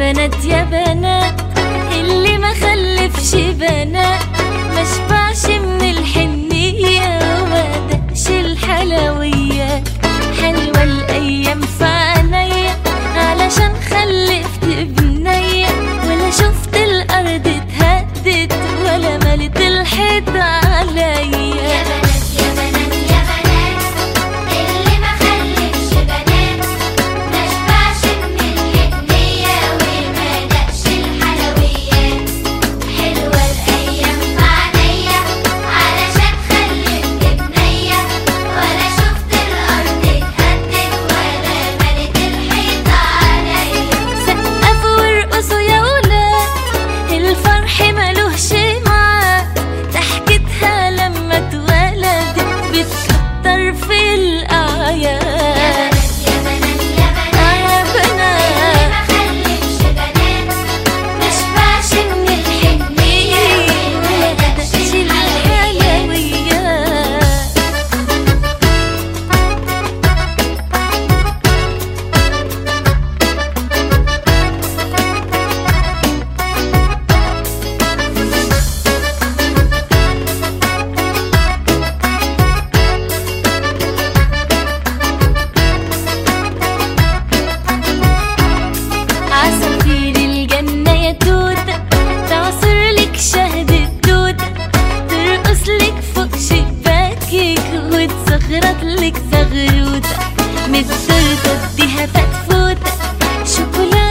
بنات يا بنات اللي ما خلفش بنات ما شبعش من الحنية وما دقش الحلويات. حلوة الأيام في عينيا علشان خلفت بنية، ولا شفت الأرض اتهدت ولا ملت الحيط عليا. في الأعياد يا بنات يا بنات اللي ما خلفش بنات ما شبعش من الحنية وما دقش الحلويات. عصافير الجنة يا توتة تعصر لك شهد التوتة، ترقص لك فوق شباكك وتزغرط لك زغروتة، من التورتة اديها فتفوتة شوكولاتة